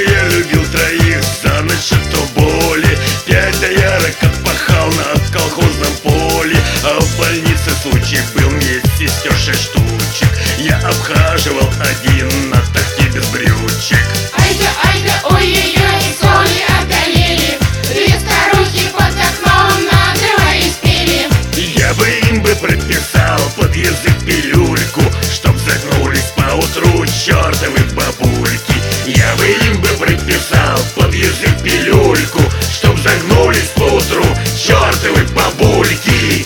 я любил троих за ночь от боли. 5 доярок отпахал на колхозном поле. А в больнице случай был вместе сестер 6 штучек. Я обхаживал один на тахте без брючек. Айда, айда, ой-ой-ой, соли одолели. 2 старухи под окном надрываясь пели. Я бы им прописал под язык пилюльку, чтоб загнулись поутру чертовы бабульки. Я бы им прописал под язык пилюльку, чтоб загнулись поутру чертовы бабульки.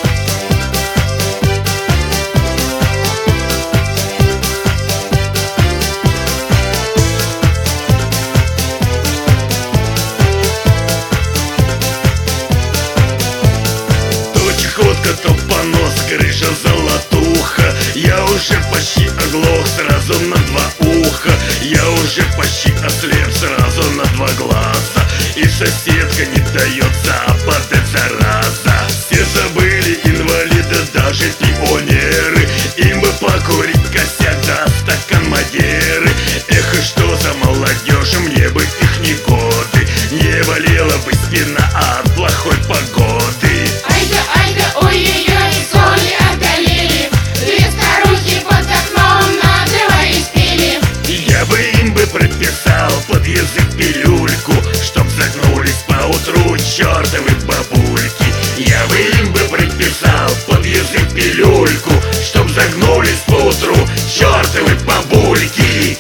Чехотка, то понос, крыша золотуха. Я уже почти оглох сразу на 2 уха. Я уже почти ослеп сразу на 2 глаза. И соседка не дает западать, зараза. Все забыли инвалиды, даже пионеры. Им бы покурить косяк, да стакан Мадеры. Эх, и что за молодежь, мне бы их не годы. Не болела бы спина от плохой погоды. Айда, айда, ой-ой-ой, соли одолели. 2 старухи под окном надрываясь пели. Я бы им прописал под язык пилюльку, чтоб загнулись поутру чертовы бабульки. Я бы им прописал под язык пилюльку, чтоб загнулись поутру чертовы бабульки.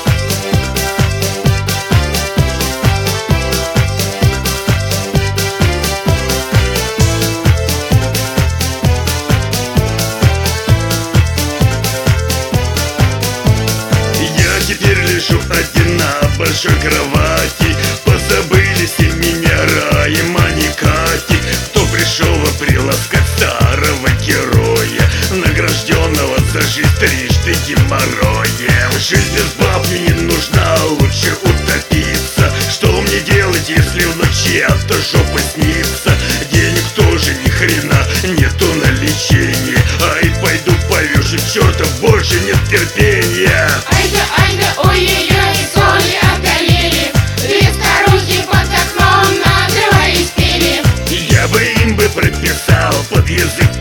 Теперь лежу один на большой кровати. Позабыли все меня Раем, а не Кати. Кто пришел приласкать старого героя, награжденного за жизнь 3 геморроем? Жизнь без баб мне не нужна, лучше утопиться. Что мне делать, если в ночи авто жопа снится? Денег тоже ни хрена нету на лечение. Ай, пойду повешу черта, больше нет терпения. Айда, айда, ой-ой-ой, соли одолели. 2 старухи под окном надрываясь пели. Я бы им прописал под язык